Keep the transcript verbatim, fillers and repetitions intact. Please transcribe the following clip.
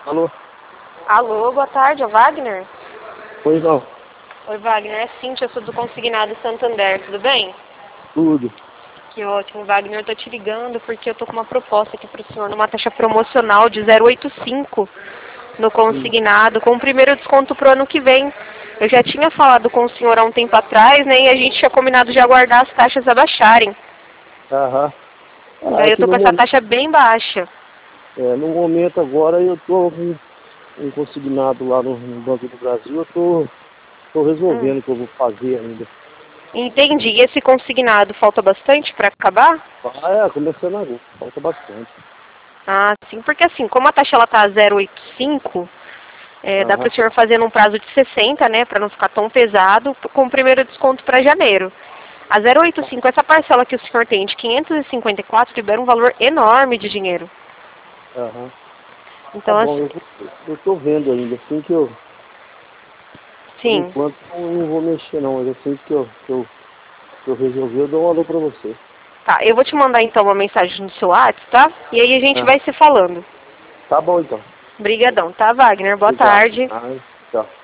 Alô? Alô, boa tarde, é o Wagner? Pois não. Oi, Wagner, é Cíntia, eu sou do Consignado Santander, tudo bem? Tudo. Que ótimo, Wagner, eu tô te ligando porque eu tô com uma proposta aqui pro senhor, numa taxa promocional de zero oito cinco no Hum. Consignado, com o primeiro desconto pro ano que vem. Eu já tinha falado com o senhor há um tempo atrás, né, e a gente tinha combinado de aguardar as taxas abaixarem. Aham. E Ah, aí é eu que tô no com essa momento, taxa bem baixa. é, no momento agora eu tô com um consignado lá no, no Banco do Brasil, eu tô, tô Hum. resolvendo o que eu vou fazer ainda. Entendi. E esse consignado falta bastante para acabar? Ah, é, começando agora, falta bastante. Ah, sim, porque assim, como a taxa ela tá a zero oito cinco, é, dá para Aham. o senhor fazer num prazo de sessenta, né, para não ficar tão pesado, com o primeiro desconto para janeiro. A zero oito cinco, essa parcela que o senhor tem de quinhentos e cinquenta e quatro, libera um valor enorme de dinheiro. Aham. Tá Então, bom, assim, eu, vou- eu tô vendo ainda, assim que eu, por sim. enquanto, eu não vou mexer não, mas assim que eu, que eu, que eu resolver, eu dou um alô pra você. Tá, eu vou te mandar então uma mensagem no seu WhatsApp, tá? E aí a gente Ah, vai se falando. tá bom então. Obrigadão, tá, Wagner? Boa Obrigado. tarde. Ah, tchau.